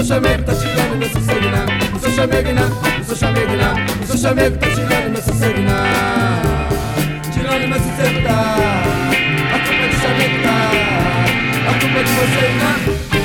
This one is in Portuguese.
chamego tá tirando meu sossego não. O seu chamego não, o seu chamego não. O seu chamego tá tirando meu sossego não. Tirando meu sossego tá. A culpa é do chamego tá. A culpa é de vocês não.